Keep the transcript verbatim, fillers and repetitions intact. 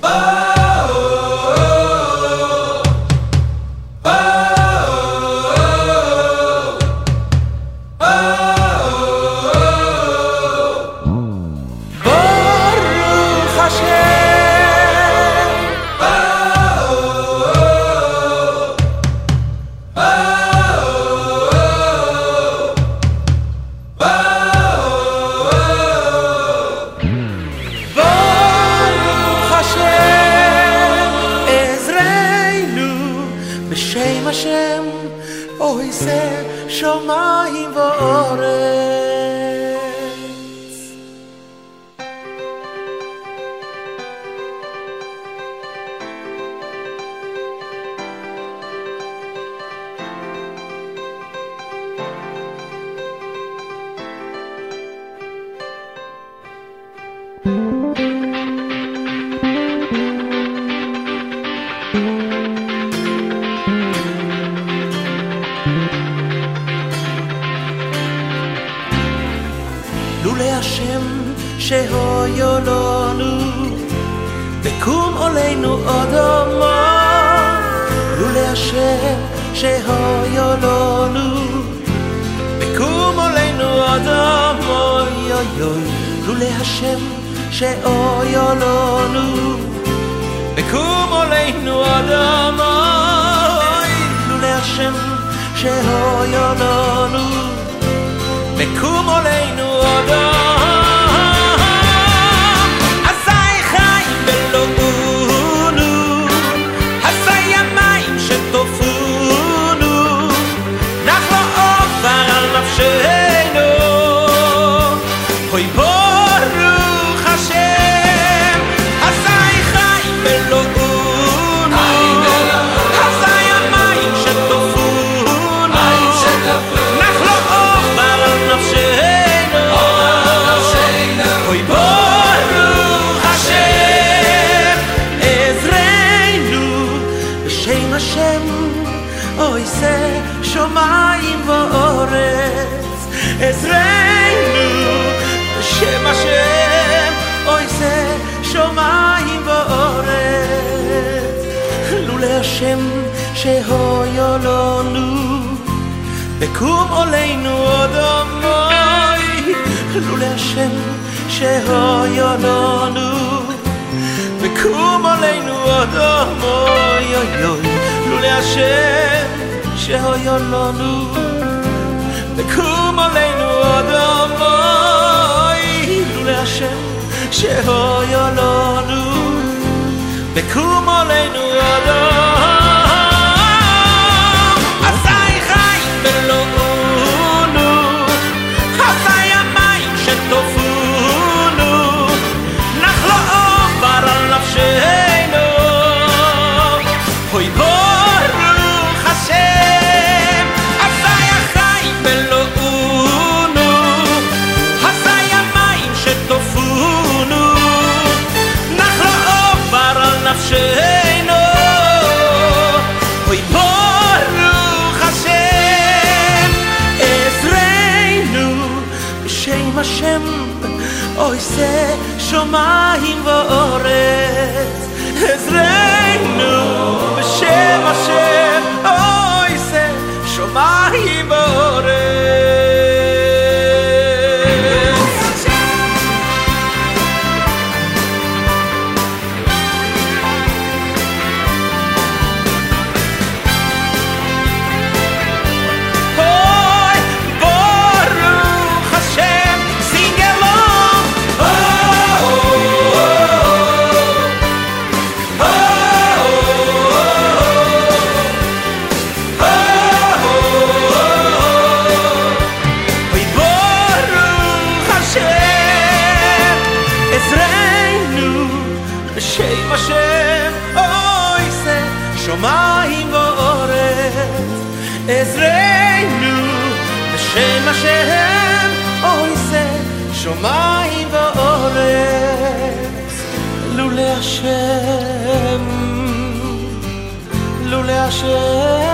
בשם השם אוי זה שמיים וארץ. לולי השם שהויו לנו בקום עלינו אדמה, לולי השם שהויו לנו בקום עלינו אדמה, יוי יוי לולי השם שהויו לנו בקום עלינו אדמה, לולי השם שהויו לנו בקום עלינו אדם, אזי חיים בלעונו, אזי ימים שטופונו, נחלו עופר על נפשנו, הוי ברוך השם, אזי חיים בלעונו, אזי ימים שטופונו, נחלו עופר על נפשנו, הוי ברוך השם, עזרנו בשם השם, אוי זה שמיים וארץ, עזרנו בשם השם, אוי זה שמיים וארץ, לולי השם שהויו לנו בקום עלינו אדמה, לולי השם שהויו לנו בקום עלינו אדמה, יוי יוי לולי השם שהויו לנו בקום עלינו אדמה, לולי השם שהויו לנו בקום עלינו אדמה, אזי חיים בלעונו, אזי ימים שטופונו, נחלו עופר על נפשנו, הוי ברוך השם, אזי החיים בלעונו, אזי ימים שטופונו, נחלו עופר על נפשנו, הוי ברוך השם, עזרנו בשם השם, אוי זה שמיים וארץ, עזרנו בשם השם, אוי זה שמיים וארץ. בשם השם, אוי זה שמיים וארץ, עזרנו בשם השם, אוי זה שמיים וארץ, לולי השם, לולי השם